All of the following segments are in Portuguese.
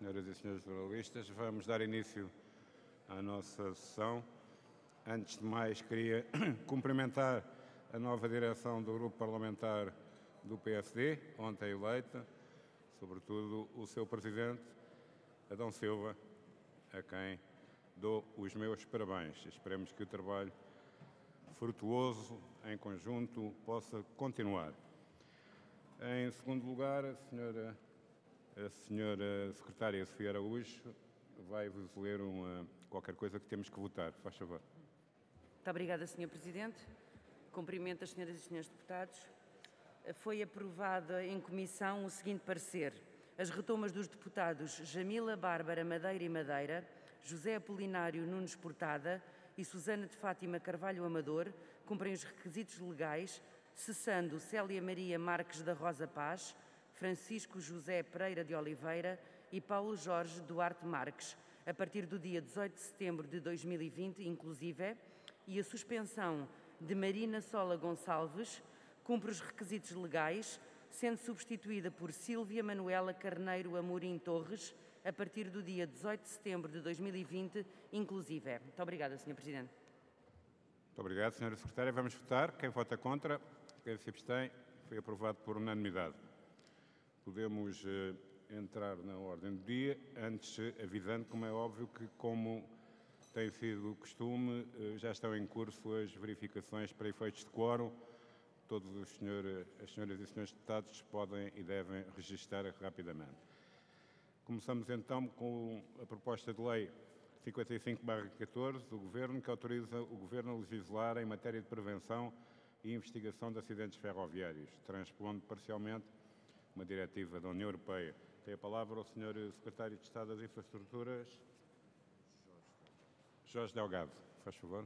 senhoras e senhores jornalistas. Vamos dar início à nossa sessão. Antes de mais, queria cumprimentar a nova direção do Grupo Parlamentar do PSD, ontem eleita, sobretudo o seu Presidente, Adão Silva, a quem dou os meus parabéns. Esperemos que o trabalho frutuoso, em conjunto, possa continuar. Em segundo lugar, a senhora Secretária Sofia Araújo vai-vos ler qualquer coisa que temos que votar. Faz favor. Muito obrigada, Sr. Presidente. Cumprimento as senhoras e senhores deputados. Foi aprovado em comissão o seguinte parecer. As retomas dos deputados Jamila Bárbara Madeira e Madeira, José Apolinário Nunes Portada e Susana de Fátima Carvalho Amador cumprem os requisitos legais, cessando Célia Maria Marques da Rosa Paz, Francisco José Pereira de Oliveira e Paulo Jorge Duarte Marques, a partir do dia 18 de setembro de 2020, inclusive, e a suspensão de Marina Sola Gonçalves cumpre os requisitos legais, sendo substituída por Sílvia Manuela Carneiro Amorim Torres, a partir do dia 18 de setembro de 2020, inclusive. Muito obrigada, Sr. Presidente. Muito obrigado, Sra. Secretária. Vamos votar. Quem vota contra? Quem se abstém? Foi aprovado por unanimidade. Podemos entrar na ordem do dia, antes avisando, como é óbvio, que como tem sido costume, já estão em curso as verificações para efeitos de quórum. Todos as senhoras e senhores deputados podem e devem registar rapidamente. Começamos então com a proposta de lei 55/14 do Governo, que autoriza o Governo a legislar em matéria de prevenção e investigação de acidentes ferroviários, transpondo parcialmente uma diretiva da União Europeia. Tem a palavra o Sr. Secretário de Estado das Infraestruturas, Jorge Delgado. Faz favor.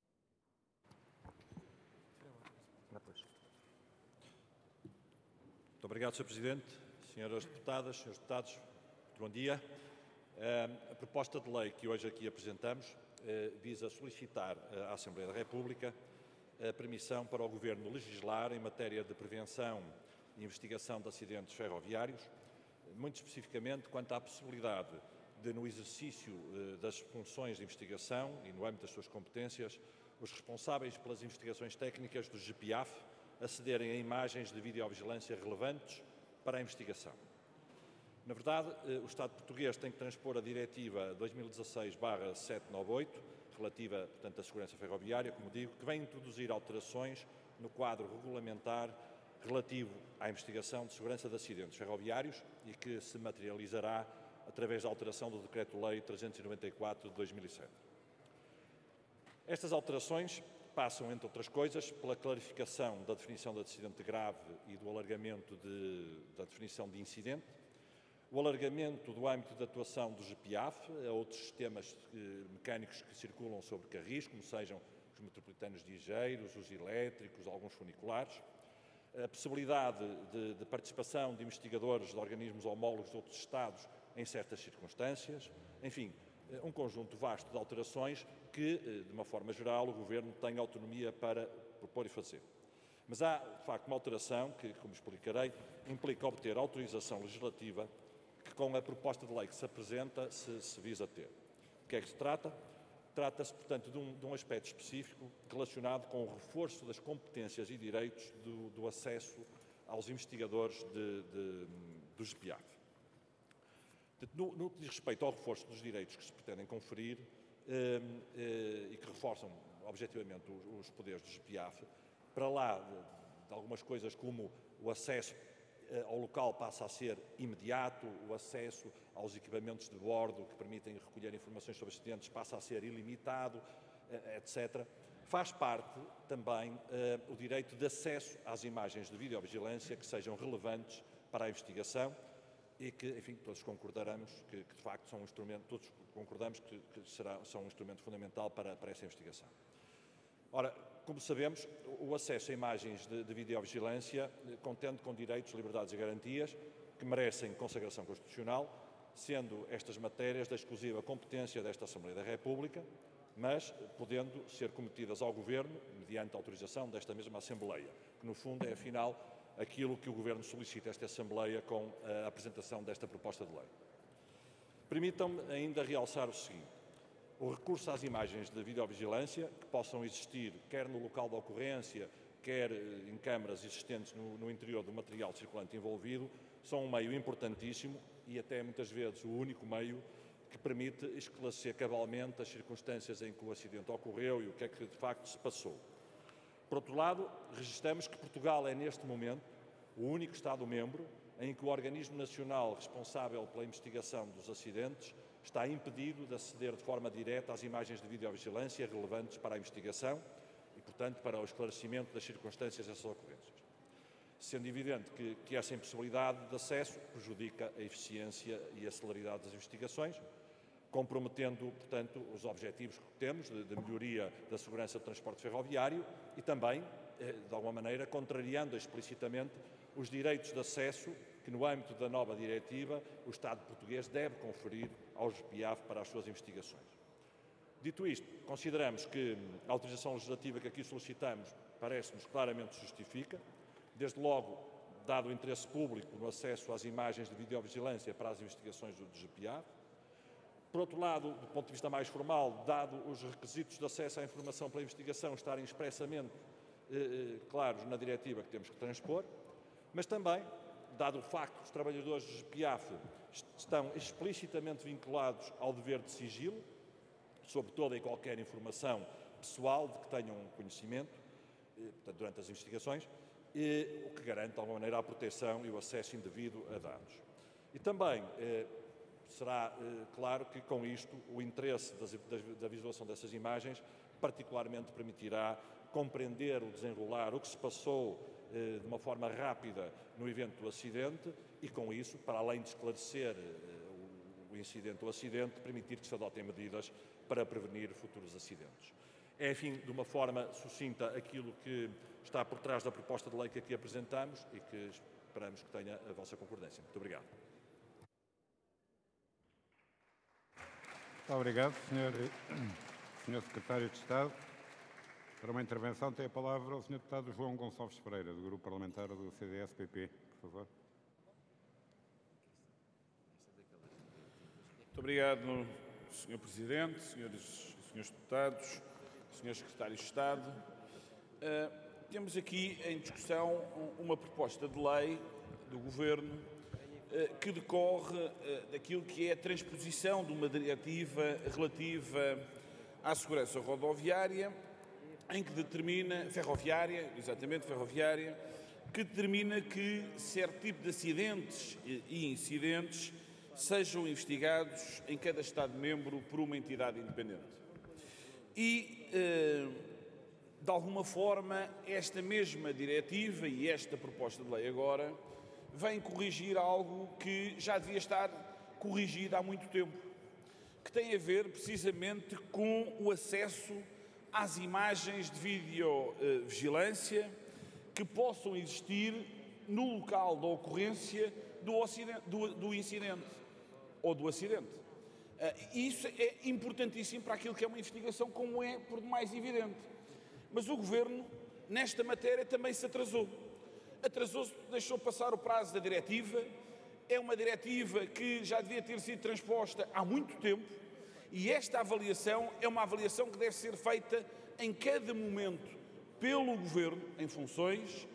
Muito obrigado, Sr. Presidente. Senhoras deputadas, senhores deputados, muito bom dia. A proposta de lei que hoje aqui apresentamos visa solicitar à Assembleia da República a permissão para o Governo legislar em matéria de prevenção e investigação de acidentes ferroviários, muito especificamente quanto à possibilidade de, no exercício das funções de investigação e no âmbito das suas competências, os responsáveis pelas investigações técnicas do GPAF acederem a imagens de videovigilância relevantes para a investigação. Na verdade, o Estado português tem que transpor a Diretiva 2016/798, relativa, portanto, à segurança ferroviária, como digo, que vem introduzir alterações no quadro regulamentar relativo à investigação de segurança de acidentes ferroviários e que se materializará através da alteração do Decreto-Lei 394 de 2007. Estas alterações passam, entre outras coisas, pela clarificação da definição de acidente grave e do alargamento da definição de incidente, o alargamento do âmbito de atuação do GPAF a outros sistemas mecânicos que circulam sobre carris, como sejam os metropolitanos ligeiros, os elétricos, alguns funiculares, a possibilidade de participação de investigadores de organismos homólogos de outros Estados em certas circunstâncias, enfim, um conjunto vasto de alterações que, de uma forma geral, o Governo tem autonomia para propor e fazer. Mas há, de facto, uma alteração que, como explicarei, implica obter autorização legislativa que, com a proposta de lei que se apresenta, se visa ter. De que é que se trata? Trata-se, portanto, de um aspecto específico relacionado com o reforço das competências e direitos do acesso aos investigadores do GPAF. No que diz respeito ao reforço dos direitos que se pretendem conferir e que reforçam objetivamente os poderes do GPAF, para lá de algumas coisas como o acesso ao local passa a ser imediato, o acesso aos equipamentos de bordo que permitem recolher informações sobre acidentes passa a ser ilimitado, etc. Faz parte também o direito de acesso às imagens de videovigilância que sejam relevantes para a investigação e que, enfim, todos concordaremos que de facto são um instrumento, todos concordamos que são um instrumento fundamental para essa investigação. Ora, como sabemos, o acesso a imagens de videovigilância contende com direitos, liberdades e garantias que merecem consagração constitucional, sendo estas matérias da exclusiva competência desta Assembleia da República, mas podendo ser cometidas ao Governo mediante autorização desta mesma Assembleia, que no fundo é, afinal, aquilo que o Governo solicita a esta Assembleia com a apresentação desta proposta de lei. Permitam-me ainda realçar o seguinte. O recurso às imagens de videovigilância, que possam existir quer no local da ocorrência, quer em câmaras existentes no interior do material circulante envolvido, são um meio importantíssimo e até muitas vezes o único meio que permite esclarecer cabalmente as circunstâncias em que o acidente ocorreu e o que é que de facto se passou. Por outro lado, registramos que Portugal é neste momento o único Estado-membro em que o organismo nacional responsável pela investigação dos acidentes está impedido de aceder de forma direta às imagens de videovigilância relevantes para a investigação e, portanto, para o esclarecimento das circunstâncias dessas ocorrências. Sendo evidente que essa impossibilidade de acesso prejudica a eficiência e a celeridade das investigações, comprometendo, portanto, os objetivos que temos de melhoria da segurança do transporte ferroviário e também, de alguma maneira, contrariando explicitamente os direitos de acesso que, no âmbito da nova diretiva, o Estado português deve conferir aos GPIAF para as suas investigações. Dito isto, consideramos que a autorização legislativa que aqui solicitamos parece-nos claramente justifica, desde logo, dado o interesse público no acesso às imagens de videovigilância para as investigações do GPIAF. Por outro lado, do ponto de vista mais formal, dado os requisitos de acesso à informação para a investigação estarem expressamente claros na diretiva que temos que transpor, mas também, dado o facto que os trabalhadores do GPIAF estão explicitamente vinculados ao dever de sigilo, sobre toda e qualquer informação pessoal de que tenham conhecimento, portanto, durante as investigações, o que garante, de alguma maneira, a proteção e o acesso indevido a dados. E também será claro que, com isto, o interesse da visualização dessas imagens particularmente permitirá compreender o desenrolar, o que se passou de uma forma rápida no evento do acidente e, com isso, para além de esclarecer o incidente ou acidente, permitir que se adotem medidas para prevenir futuros acidentes. É, enfim, de uma forma sucinta, aquilo que está por trás da proposta de lei que aqui apresentamos e que esperamos que tenha a vossa concordância. Muito obrigado. Muito obrigado, Sr. Secretário de Estado. Para uma intervenção tem a palavra o Sr. Deputado João Gonçalves Pereira, do Grupo Parlamentar do CDS-PP. Por favor. Muito obrigado, Sr. Presidente, senhores e senhores deputados, Sr. Secretário de Estado. Temos aqui em discussão uma proposta de lei do Governo que decorre daquilo que é a transposição de uma diretiva relativa à segurança rodoviária, em que determina, ferroviária, que determina que certo tipo de acidentes e incidentes sejam investigados em cada Estado-membro por uma entidade independente. E, de alguma forma, esta mesma diretiva e esta proposta de lei agora vem corrigir algo que já devia estar corrigido há muito tempo, que tem a ver precisamente com o acesso às imagens de videovigilância que possam existir no local da ocorrência do incidente ou do acidente. Isso é importantíssimo para aquilo que é uma investigação, como é por demais evidente. Mas o Governo, nesta matéria, também se atrasou. Atrasou-se, deixou passar o prazo da diretiva. É uma diretiva que já devia ter sido transposta há muito tempo. E esta avaliação é uma avaliação que deve ser feita em cada momento pelo Governo em funções,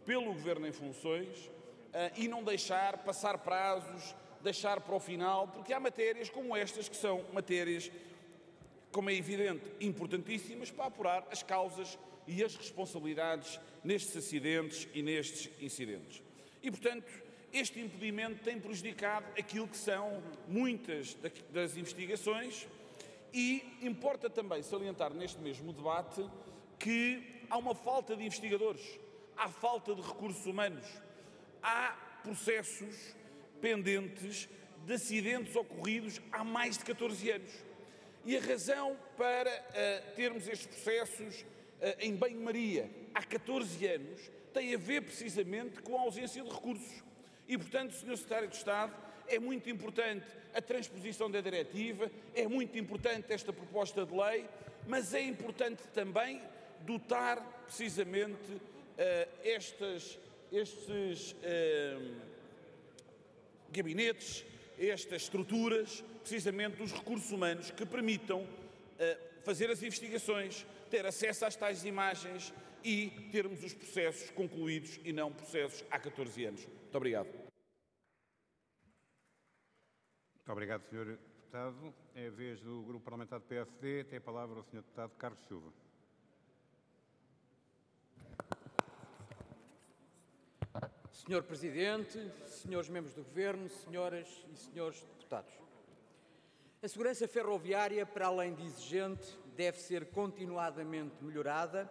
e não deixar passar prazos, deixar para o final, porque há matérias como estas que são matérias, como é evidente, importantíssimas para apurar as causas e as responsabilidades nestes acidentes e nestes incidentes. E, portanto, este impedimento tem prejudicado aquilo que são muitas das investigações e importa também salientar neste mesmo debate que há uma falta de investigadores, há falta de recursos humanos, há processos pendentes de acidentes ocorridos há mais de 14 anos. E a razão para termos estes processos em banho-maria há 14 anos tem a ver precisamente com a ausência de recursos. E, portanto, Sr. Secretário de Estado, é muito importante a transposição da diretiva, é muito importante esta proposta de lei, mas é importante também dotar precisamente estes gabinetes, estas estruturas, precisamente os recursos humanos que permitam fazer as investigações, ter acesso às tais imagens e termos os processos concluídos e não processos há 14 anos. Muito obrigado. Muito obrigado, Sr. Deputado. É a vez do Grupo Parlamentar do PSD. Tem a palavra o Sr. Deputado Carlos Silva. Senhor Presidente, senhores membros do Governo, senhoras e senhores deputados. A segurança ferroviária, para além de exigente, deve ser continuadamente melhorada.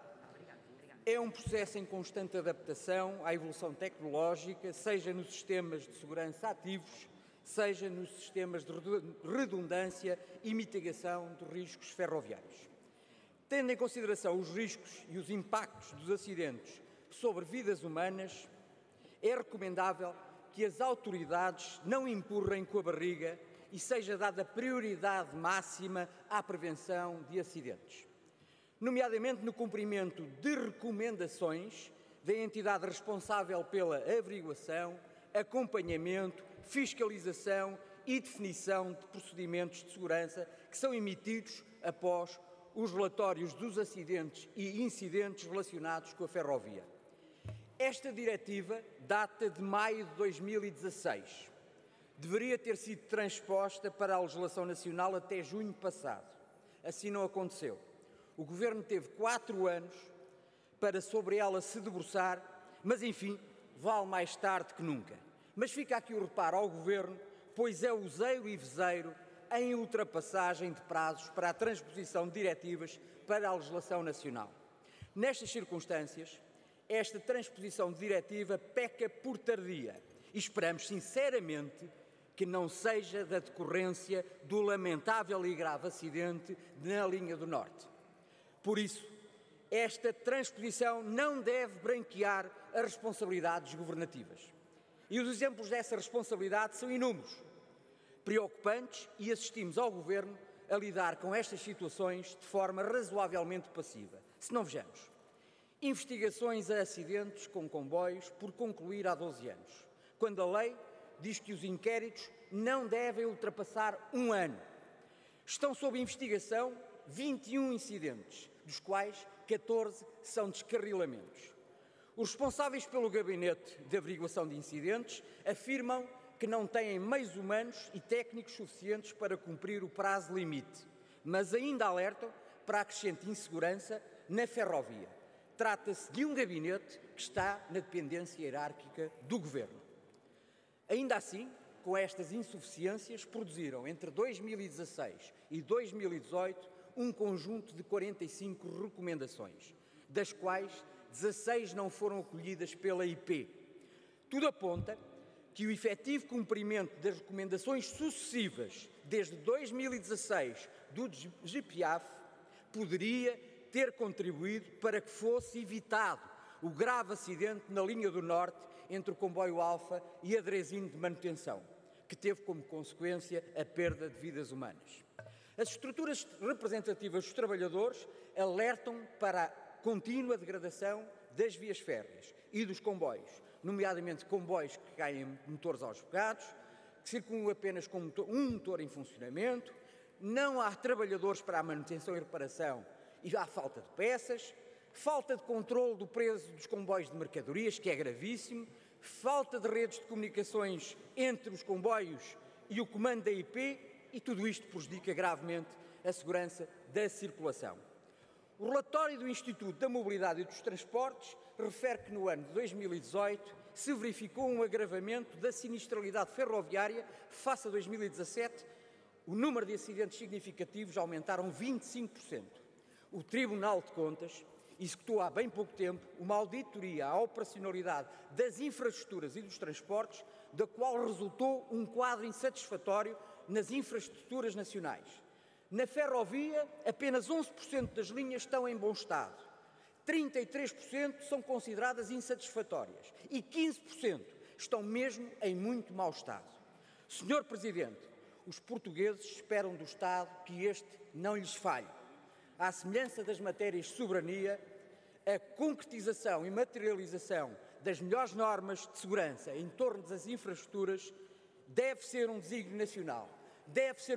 É um processo em constante adaptação à evolução tecnológica, seja nos sistemas de segurança ativos, seja nos sistemas de redundância e mitigação de riscos ferroviários. Tendo em consideração os riscos e os impactos dos acidentes sobre vidas humanas, é recomendável que as autoridades não empurrem com a barriga e seja dada prioridade máxima à prevenção de acidentes, nomeadamente no cumprimento de recomendações da entidade responsável pela averiguação, acompanhamento, fiscalização e definição de procedimentos de segurança que são emitidos após os relatórios dos acidentes e incidentes relacionados com a ferrovia. Esta diretiva data de maio de 2016. Deveria ter sido transposta para a legislação nacional até junho passado. Assim não aconteceu. O Governo teve 4 anos para sobre ela se debruçar, mas enfim, vale mais tarde que nunca. Mas fica aqui o reparo ao Governo, pois é useiro e veseiro em ultrapassagem de prazos para a transposição de diretivas para a legislação nacional. Nestas circunstâncias, esta transposição de diretiva peca por tardia e esperamos sinceramente que não seja da decorrência do lamentável e grave acidente na linha do Norte. Por isso, esta transposição não deve branquear as responsabilidades governativas. E os exemplos dessa responsabilidade são inúmeros, preocupantes, e assistimos ao Governo a lidar com estas situações de forma razoavelmente passiva. Se não vejamos, investigações a acidentes com comboios por concluir há 12 anos, quando a lei diz que os inquéritos não devem ultrapassar 1 ano. Estão sob investigação 21 incidentes, dos quais 14 são descarrilamentos. Os responsáveis pelo Gabinete de Averiguação de Incidentes afirmam que não têm meios humanos e técnicos suficientes para cumprir o prazo limite, mas ainda alertam para a crescente insegurança na ferrovia. Trata-se de um gabinete que está na dependência hierárquica do Governo. Ainda assim, com estas insuficiências, produziram entre 2016 e 2018 um conjunto de 45 recomendações, das quais 16 não foram acolhidas pela IP. Tudo aponta que o efetivo cumprimento das recomendações sucessivas desde 2016 do GPAF poderia ter contribuído para que fosse evitado o grave acidente na linha do Norte entre o comboio Alfa e a Dresinho de manutenção, que teve como consequência a perda de vidas humanas. As estruturas representativas dos trabalhadores alertam para a contínua degradação das vias férreas e dos comboios, nomeadamente comboios que caem motores aos bocados, que circulam apenas com um motor em funcionamento, não há trabalhadores para a manutenção e reparação e há falta de peças, falta de controle do preço dos comboios de mercadorias, que é gravíssimo, falta de redes de comunicações entre os comboios e o comando da IP, e tudo isto prejudica gravemente a segurança da circulação. O relatório do Instituto da Mobilidade e dos Transportes refere que no ano de 2018 se verificou um agravamento da sinistralidade ferroviária face a 2017. O número de acidentes significativos aumentaram 25%. O Tribunal de Contas executou há bem pouco tempo uma auditoria à operacionalidade das infraestruturas e dos transportes, da qual resultou um quadro insatisfatório nas infraestruturas nacionais. Na ferrovia, apenas 11% das linhas estão em bom estado, 33% são consideradas insatisfatórias e 15% estão mesmo em muito mau estado. Senhor Presidente, os portugueses esperam do Estado que este não lhes falhe. À semelhança das matérias de soberania, a concretização e materialização das melhores normas de segurança em torno das infraestruturas deve ser um desígnio nacional, deve ser